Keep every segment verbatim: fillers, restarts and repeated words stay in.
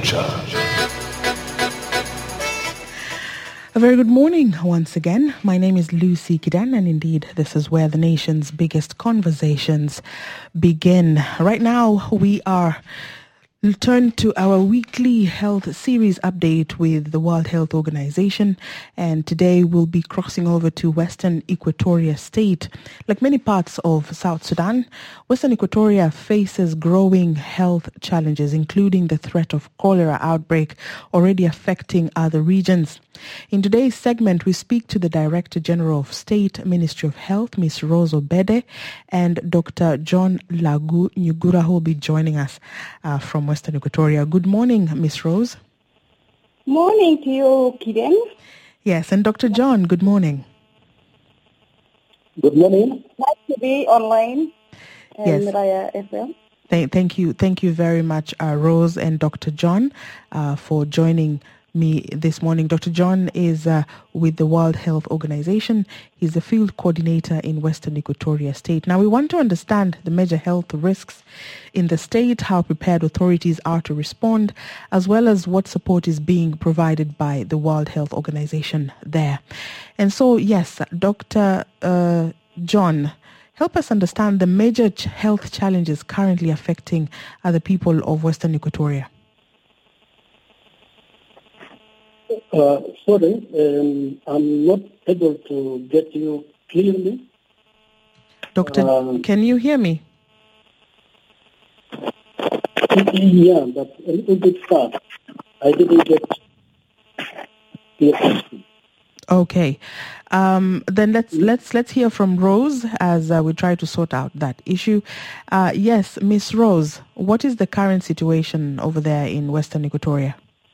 Culture. A very good morning once again. My name is Lucy Kidan, and indeed this is where the nation's biggest conversations begin. Right now we are turn to our weekly health series update with the World Health Organization, and today we'll be crossing over to Western Equatoria State. Like many parts of South Sudan, Western Equatoria faces growing health challenges, including the threat of cholera outbreak already affecting other regions. In today's segment, we speak to the Director General of State Ministry of Health, Miz Rose Obede, and Doctor John Lagu Nyugura, who will be joining us uh, from Western Equatoria. Good morning, Miz Rose. Morning to you, Kiden. Yes, and Doctor John, good morning. Good morning. Nice to be online and Yes. via F M. Thank, thank you, thank you very much, uh, Rose and Doctor John, uh, for joining me this morning. Doctor John is uh, with the World Health Organization. He's the field coordinator in Western Equatoria State. Now, we want to understand the major health risks in the state, how prepared authorities are to respond, as well as what support is being provided by the World Health Organization there. And so, yes, Doctor Uh, John, help us understand the major ch- health challenges currently affecting uh, the people of Western Equatoria. Uh, sorry, um, I'm not able to get you clearly. Doctor, Um, can you hear me? Yeah, but a little bit fast. I didn't get your question. Okay, um, then let's let's let's hear from Rose as uh, we try to sort out that issue. Uh, yes, Miss Rose, what is the current situation over there in Western Equatoria?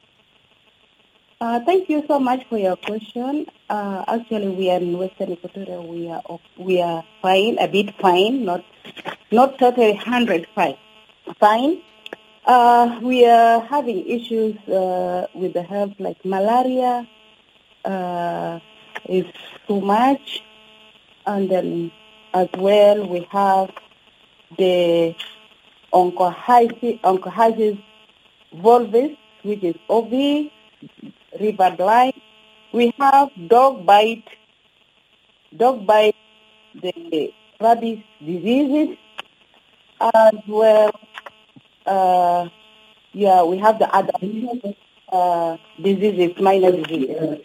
Uh, thank you so much for your question. Uh, actually, we are in Western Equatoria. We are of, we are fine, a bit fine, not not totally hundred fine. Fine. Uh, we are having issues uh, with the health, like malaria. Uh, is too much, and then as well we have the oncohysis, oncohysis volvis, which is O V, river blight. We have dog bite, dog bite, the rabies diseases, as well. Uh, yeah, we have the other uh, diseases, minor diseases.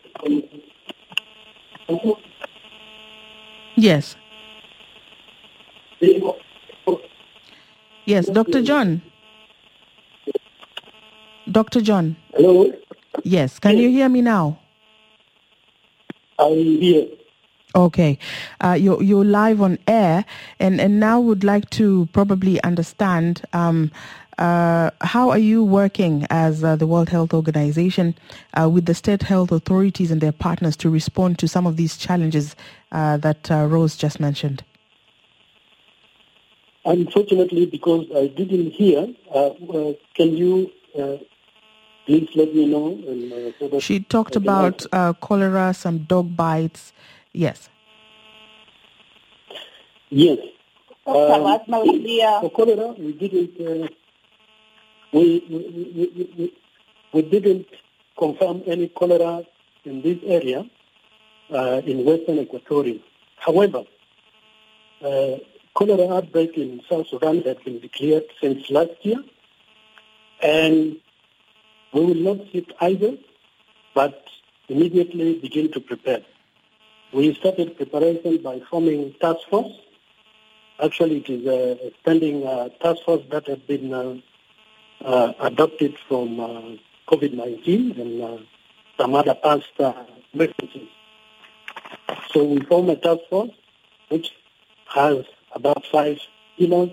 Yes. Yes, Doctor John. Doctor John. Hello? Yes, can you hear me now? I hear. Okay, uh, you're, you're live on air, and, and now would like to probably understand um, uh, how are you working as uh, the World Health Organization uh, with the state health authorities and their partners to respond to some of these challenges uh, that uh, Rose just mentioned? Unfortunately, because I didn't hear, uh, uh, can you uh, please let me know? And, uh, so that She talked I can about answer. uh, cholera, some dog bites. Yes. Yes. Doctor Um, Asma will be here. For cholera, we didn't uh, we, we, we, we, we didn't confirm any cholera in this area uh, in Western Equatoria. However, uh, cholera outbreak in South Sudan has been declared since last year, and we will not sit idle, but immediately begin to prepare. We started preparation by forming task force. Actually, it is a standing uh, task force that has been uh, uh, adopted from uh, COVID nineteen and uh, some other past uh, emergencies. So we form a task force which has about five pillars: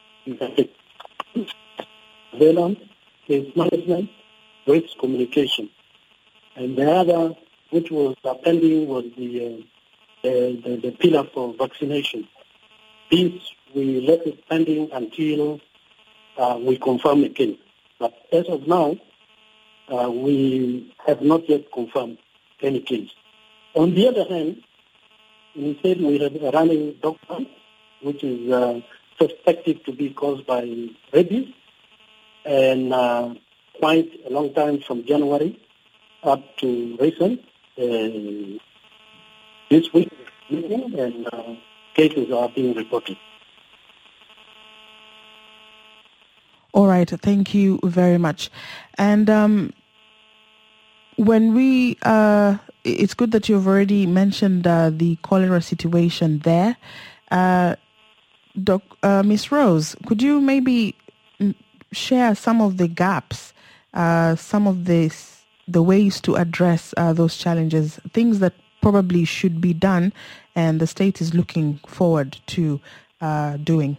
surveillance, case management, risk communication. And the other, which was uh, pending, was the, uh, the, the the pillar for vaccination. This we left it pending until uh, we confirm again. But as of now, uh, we have not yet confirmed any case. On the other hand, we said we have a running dog bite, which is uh, suspected to be caused by rabies, and uh, quite a long time from January up to recent. Uh, this week, and uh, cases are being reported. All right, thank you very much. And um, when we, uh, it's good that you've already mentioned uh, the cholera situation there. Uh, Doc, uh, Miz Rose, could you maybe share some of the gaps, uh, some of the the ways to address uh, those challenges, things that probably should be done and the state is looking forward to uh, doing?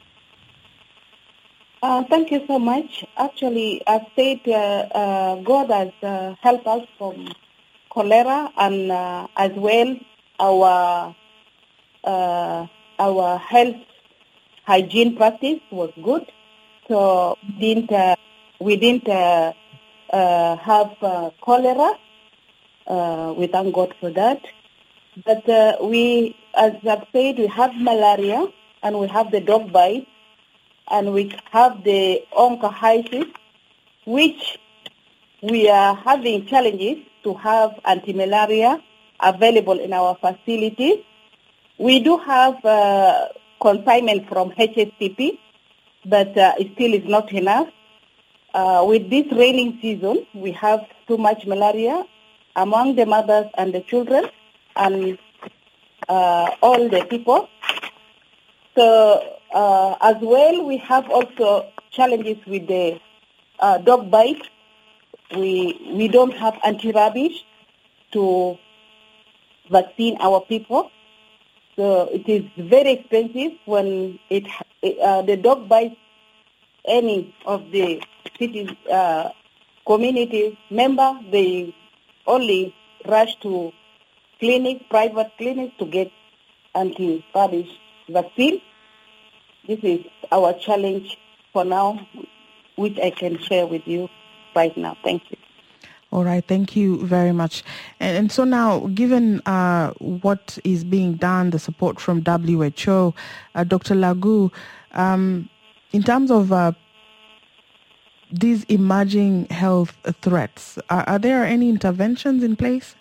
Uh, thank you so much. Actually, as said, uh, uh, God has uh, helped us from cholera, and uh, as well our uh, our health hygiene practice was good. So we didn't uh, we didn't uh, uh, have uh, cholera. Uh, we thank God for that. But uh, we, as I've said, we have malaria and we have the dog bite. And we have the onchohysis, which we are having challenges to have anti-malaria available in our facilities. We do have uh, consignment from H S P P, but uh, it still is not enough. Uh, with this raining season, we have too much malaria among the mothers and the children and uh, all the people. So uh, as well, we have also challenges with the uh, dog bite. We we don't have anti-rabies to vaccine our people. So it is very expensive when it uh, the dog bites any of the city uh, community member. They only rush to clinic, private clinics to get anti-rabies vaccine. This is our challenge for now, which I can share with you right now. Thank you. All right, thank you very much. And, and so now, given uh, what is being done, the support from W H O, uh, Doctor Lagu, um, in terms of uh, these emerging health threats, are, are there any interventions in place?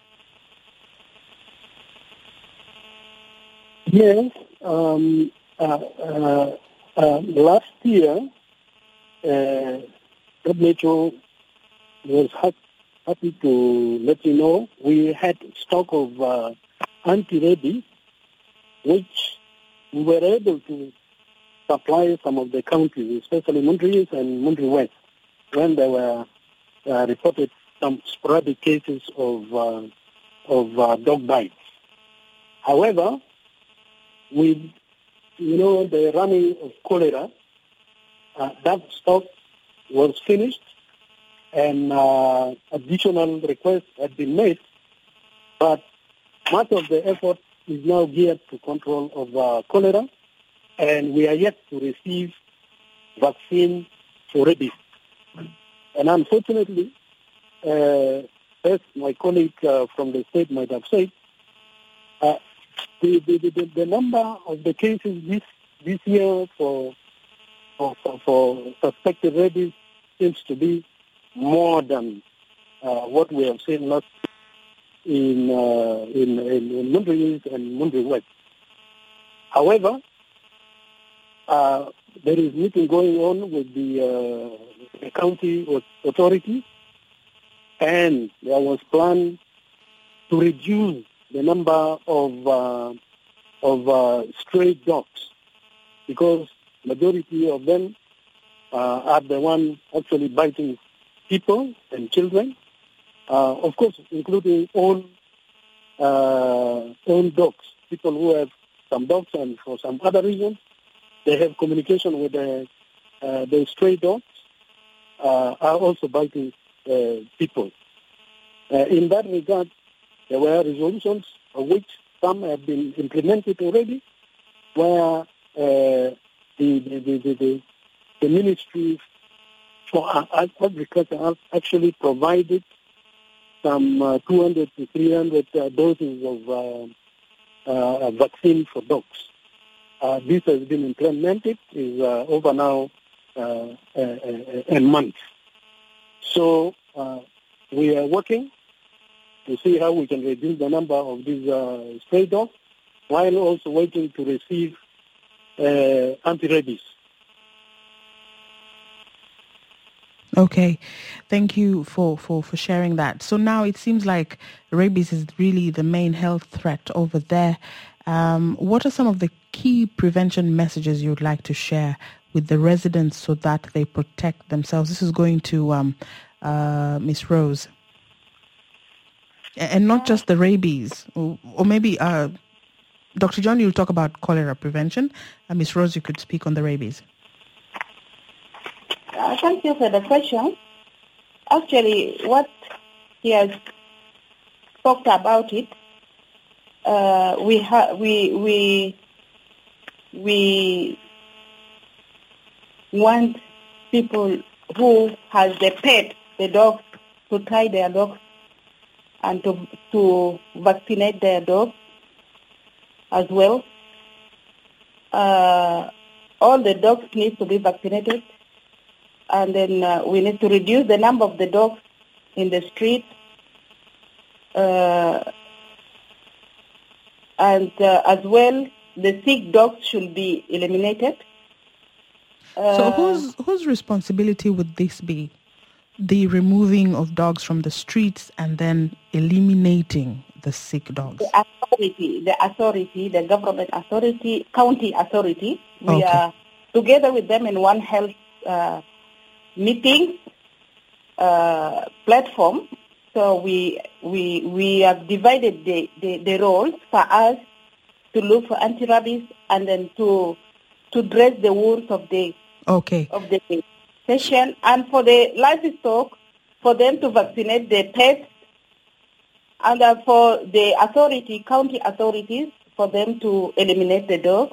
Yes. Um, uh, uh, uh, last year, uh, W H O was happy Happy to let you know we had stock of uh, anti-rabies, which we were able to supply some of the counties, especially Mundri and Mundri West, when there were uh, reported some sporadic cases of uh, of uh, dog bites. However, with you know the running of cholera, uh, that stock was finished. And uh, additional requests had been made, but much of the effort is now geared to control of uh, cholera, and we are yet to receive vaccine for rabies. And unfortunately, uh, as my colleague uh, from the state might have said, uh, the, the, the, the number of the cases this this year for for, for, for suspected rabies seems to be more than uh, what we have seen last in uh, in in, in Mundri East and Mundri West. However, uh, there is meeting going on with the, uh, the county authority, and there was plan to reduce the number of uh, of uh, stray dogs, because majority of them uh, are the ones actually biting people and children, uh, of course, including own uh, own dogs. People who have some dogs, and for some other reasons, they have communication with the uh, the stray dogs, uh, are also biting uh, people. Uh, in that regard, there were resolutions, of which some have been implemented already, where uh, the, the, the, the, the ministry for agriculture actually provided some uh, two hundred to three hundred uh, doses of uh, uh, vaccine for dogs. Uh, this has been implemented, is uh, over now uh, a, a, a month. So uh, we are working to see how we can reduce the number of these uh, stray dogs, while also waiting to receive uh, anti-rabies. Okay, thank you for, for, for sharing that. So now it seems like rabies is really the main health threat over there. Um, what are some of the key prevention messages you'd like to share with the residents so that they protect themselves? This is going to um, uh, Miss Rose. And not just the rabies, or, or maybe uh, Doctor John, you'll talk about cholera prevention. And Miss Rose, you could speak on the rabies. Uh, thank you for the question. Actually, what he has talked about it, uh, we ha- we we we want people who has the pet, the dogs, to tie their dogs and to to vaccinate their dogs as well. Uh, all the dogs need to be vaccinated. And then uh, we need to reduce the number of the dogs in the street. Uh, and uh, as well, the sick dogs should be eliminated. Uh, so whose whose responsibility would this be? The removing of dogs from the streets and then eliminating the sick dogs? The authority, the authority, the government authority, county authority, we okay. are together with them in one health uh, meeting uh, platform. So we we we have divided the, the, the roles for us to look for anti-rabies and then to to dress the wounds of the okay of the patient, and for the livestock, for them to vaccinate the pets, and uh, for the authority, county authorities, for them to eliminate the dog,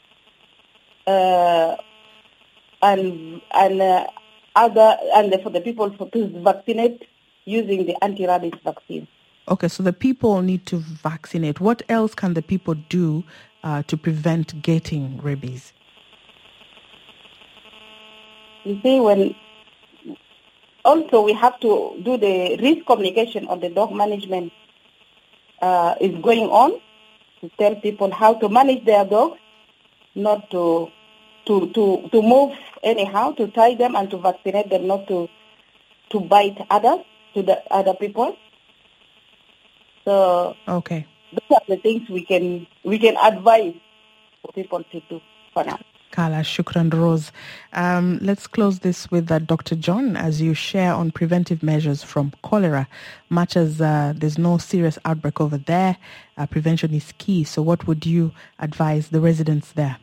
uh, and and uh, other and for the people for, to vaccinate using the anti-rabies vaccine. Okay, so the people need to vaccinate. What else can the people do uh, to prevent getting rabies? You see, when also we have to do the risk communication on the dog management uh, is going on to tell people how to manage their dogs, not to to to to move anyhow, to tie them and to vaccinate them, not to to bite others, to the other people. So okay, those are the things we can we can advise for people to do for now. Kala, Shukran Rose. Um, let's close this with uh, Doctor John, as you share on preventive measures from cholera. Much as uh, there's no serious outbreak over there, uh, prevention is key. So what would you advise the residents there?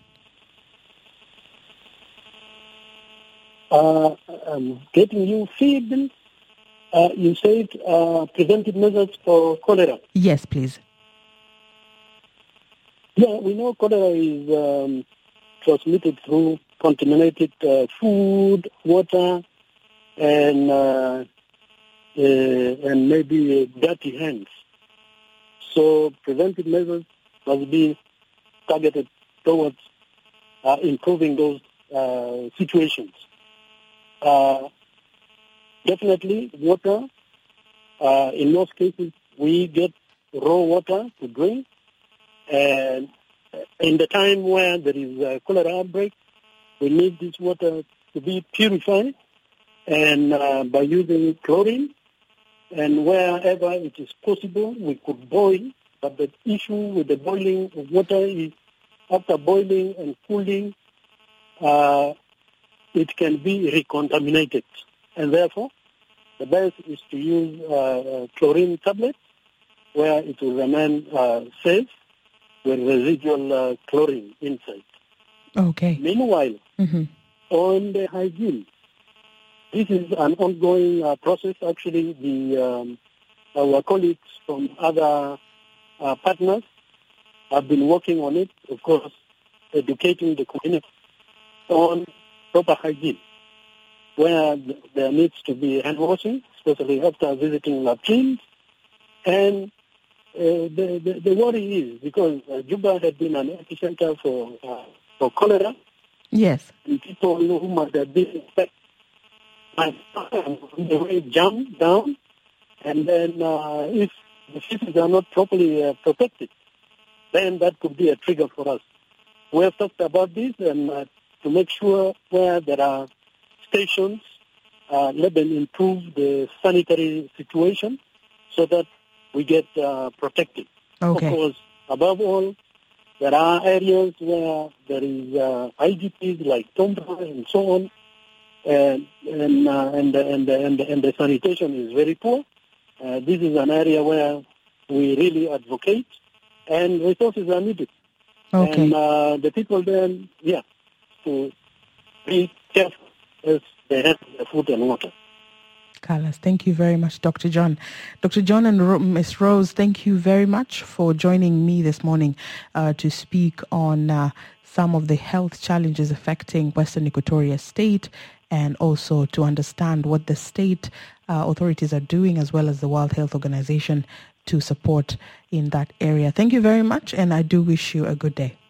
Uh, um, getting you feed, uh, you said uh, preventive measures for cholera. Yes, please. Yeah, we know cholera is um, transmitted through contaminated uh, food, water, and uh, uh, and maybe dirty hands. So preventive measures must be targeted towards uh, improving those uh, situations. Uh, definitely water. Uh, in most cases, we get raw water to drink, and in the time where there is a cholera outbreak, we need this water to be purified, and uh, by using chlorine, and wherever it is possible, we could boil. But the issue with the boiling of water is after boiling and cooling, uh, it can be recontaminated. And therefore, the best is to use uh, chlorine tablets where it will remain uh, safe with residual uh, chlorine inside. Okay. Meanwhile, mm-hmm. on the hygiene, this is an ongoing uh, process. Actually, the um, our colleagues from other uh, partners have been working on it, of course, educating the community on proper hygiene, where there needs to be hand washing, especially after visiting latrines. And uh, the, the, the worry is, because uh, Juba had been an epicenter for, uh, for cholera, yes, and people who must have been infected and the way jump down, and then uh, if the fishes are not properly uh, protected, then that could be a trigger for us. We have talked about this, and uh, to make sure where there are stations, uh, let them improve the sanitary situation so that we get uh, protected. Okay. Of course, above all, there are areas where there is uh, I D Ps like Tombra and so on, and and uh, and, and, and, and the sanitation is very poor. Uh, this is an area where we really advocate, and resources are needed. Okay. And uh, the people then, yeah, to be careful as they have their food and water. Carlos, thank you very much, Doctor John. Doctor John and Ro- Miz Rose, thank you very much for joining me this morning uh, to speak on uh, some of the health challenges affecting Western Equatoria State, and also to understand what the state uh, authorities are doing, as well as the World Health Organization, to support in that area. Thank you very much, and I do wish you a good day.